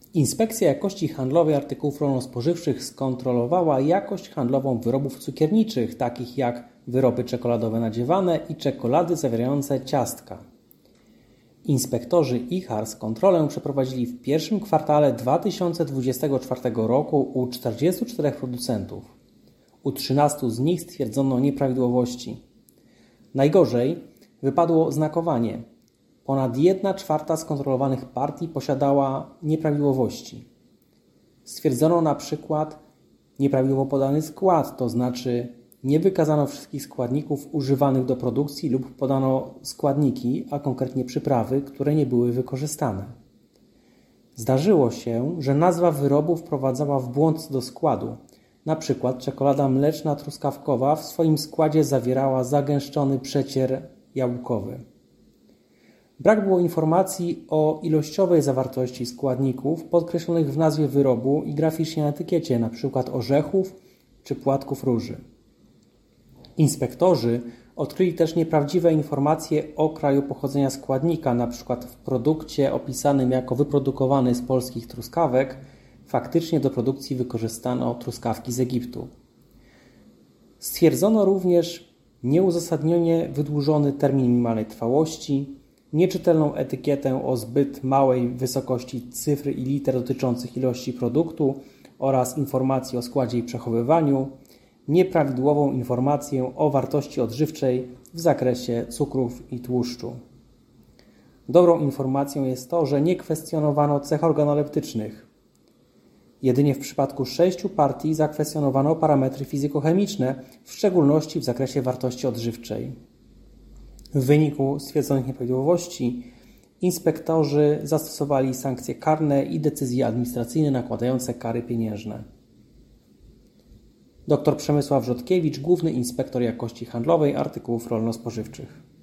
Inspekcja Jakości Handlowej Artykułów Rolno-Spożywczych skontrolowała jakość handlową wyrobów cukierniczych, takich jak wyroby czekoladowe nadziewane i czekolady zawierające ciastka. Inspektorzy IJHARS kontrolę przeprowadzili w pierwszym kwartale 2024 roku u 44 producentów. U 13 z nich stwierdzono nieprawidłowości. Najgorzej wypadło oznakowanie. Ponad 1/4 skontrolowanych partii posiadała nieprawidłowości. Stwierdzono na przykład nieprawidłowo podany skład, to znaczy nie wykazano wszystkich składników używanych do produkcji lub podano składniki, a konkretnie przyprawy, które nie były wykorzystane. Zdarzyło się, że nazwa wyrobu wprowadzała w błąd co do składu. Na przykład czekolada mleczna truskawkowa w swoim składzie zawierała zagęszczony przecier jabłkowy. Brak było informacji o ilościowej zawartości składników podkreślonych w nazwie wyrobu i graficznie na etykiecie, np. orzechów czy płatków róży. Inspektorzy odkryli też nieprawdziwe informacje o kraju pochodzenia składnika, np. w produkcie opisanym jako wyprodukowany z polskich truskawek, faktycznie do produkcji wykorzystano truskawki z Egiptu. Stwierdzono również nieuzasadnienie wydłużony termin minimalnej trwałości, nieczytelną etykietę o zbyt małej wysokości cyfr i liter dotyczących ilości produktu oraz informacji o składzie i przechowywaniu, nieprawidłową informację o wartości odżywczej w zakresie cukrów i tłuszczu. Dobrą informacją jest to, że nie kwestionowano cech organoleptycznych. Jedynie w przypadku 6 partii zakwestionowano parametry fizykochemiczne, w szczególności w zakresie wartości odżywczej. W wyniku stwierdzonych nieprawidłowości inspektorzy zastosowali sankcje karne i decyzje administracyjne nakładające kary pieniężne. Dr Przemysław Rzodkiewicz, Główny Inspektor Jakości Handlowej Artykułów Rolno-Spożywczych.